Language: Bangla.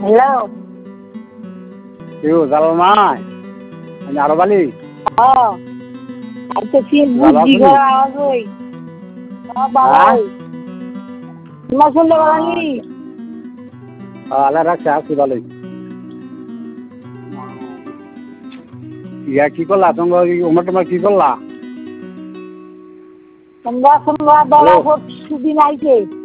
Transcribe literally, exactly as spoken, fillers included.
হ্যালো কেউ জালাল মাই আমি আরো বালি হ্যাঁ আচ্ছা কি বুদ্ধি করে আওয়াজ ওই বাবাই তোমার শুনতে পারি আল্লাহ রাখছে আছি ভালোই ইয়া কি করলা তোমরা ওমর তোমার কি করলা তোমরা তোমরা দলা সুদিন আইছে